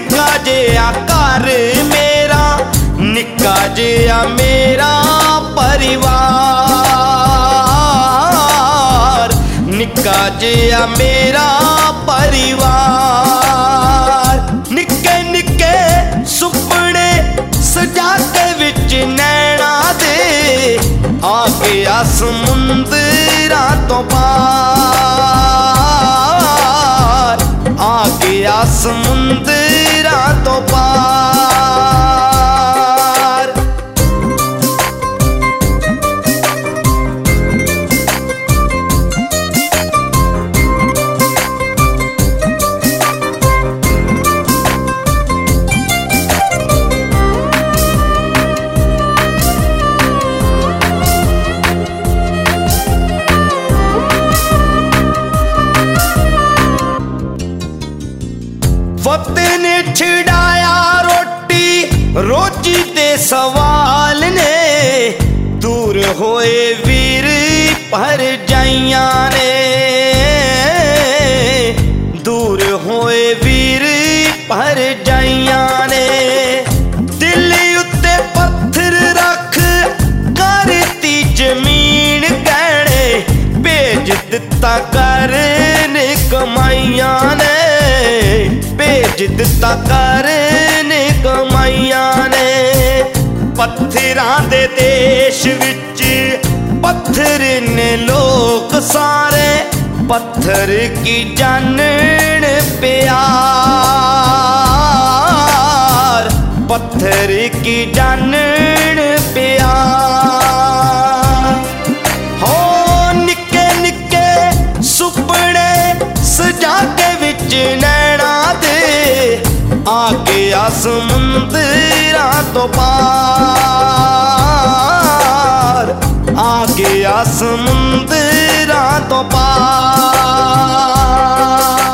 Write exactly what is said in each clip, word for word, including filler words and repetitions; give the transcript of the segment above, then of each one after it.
निक्का जिहा घर मेरा, निक्का जिहा मेरा परिवार, निक्का जिहा मेरा परिवार। निक्के निक्के सुपने सजा के विच नैना दे, आ गया समुंदरां तो पार, आ गया समुंदरां तो पार। वक्त ने छिड़ाया रोटी रोजी दे सवाल ने, दूर होए वीर भरजाइयां ने, दूर होए वीर भरजाइयां ने। दिल उत्ते पत्थर रख करती जमीन गहने, भेज दिता करने कमाइयां ने, भेज दिता करने कमाइयां ने। पत्थरां दे देश विच पत्थर ने लोग सारे, पत्थर की जानन प्यार, पत्थर की जानन प्यार। हो निक्के निक्के सुपने सजा के विच नैना दे, आ गया समुंदरां तो पार, आ गया समुंदरां तो पार।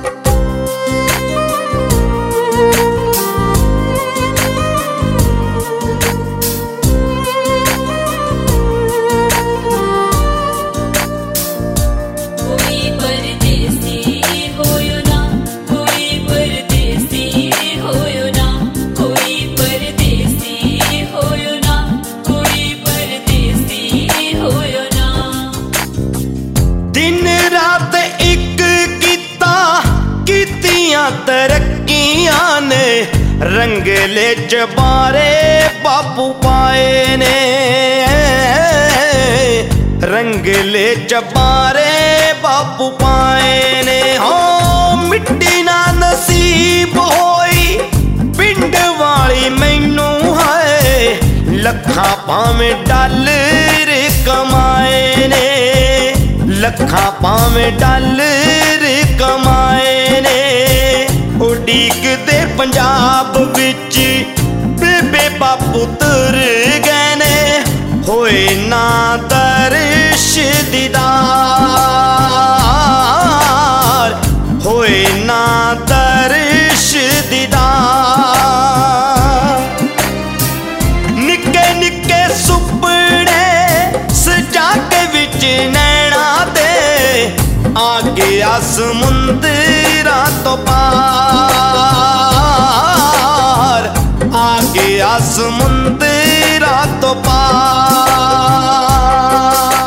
तरक्कियां ने रंगले चबारे बापू पाए ने, रंगले चबारे बापू पाए ने। हो मिट्टी ना नसीब होई पिंड वाली मैनू है, लखा भावें डॉलर कमाए ने, लखा भावें डॉलर कमाए ने। उड़ीक दे पंजाब विच बेबे बापू तुर गए ने, होए ना दर्श दीदार, होए ना दर्श दीदार। निक्के निक्के सुपने सजा के विच नैना दे, आ गया समुंदरां तो पार, आ गया समुंदरां तो पार।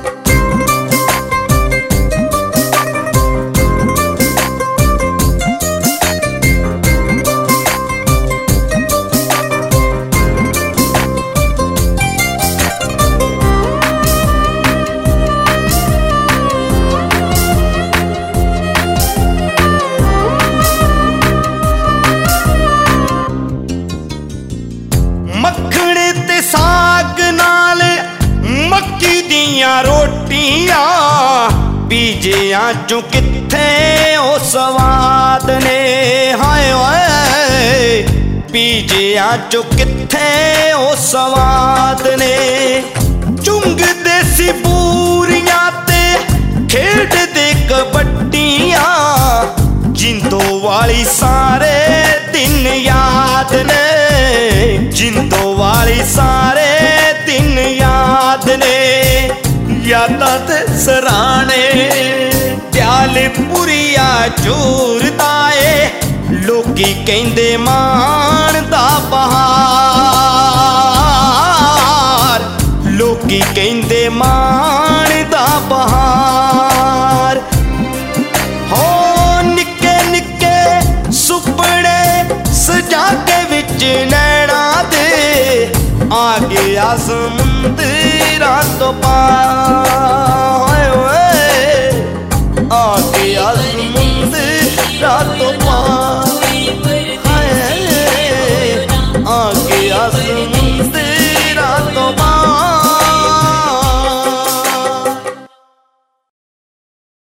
रोटियां बीजियां चो किथे ओ स्वाद ने, हाय हाय बीजियां चो किथे ओ स्वाद ने। चुंग देसी बूरियां ते खेड दे कबड्डियां, जिंदो वाली सारे दिन याद ने, जिंदो वाली सारे दिन याद ने। यादां ते सराणे प्याले पुरिया चूरदा ए, लोक ਲੋਕੀ ਕਹਿੰਦੇ ਮਾਣ ਦਾ ਬਹਾਰ, ਲੋਕੀ ਕਹਿੰਦੇ ਮਾਣ ਦਾ ਬਹਾਰ। ਹੋ ਨਿੱਕੇ ਨਿੱਕੇ ਸੁਪਨੇ ਸਜਾ ਕੇ ਵਿੱਚ ਨੈਣਾ ਦੇ ਆ ਗਿਆ ਸਮੁੰਦਰਾਂ ਤੋਂ ਪਾਰ, ਆ ਗਿਆ ਸਮੁੰਦਰਾਂ ਤੋਂ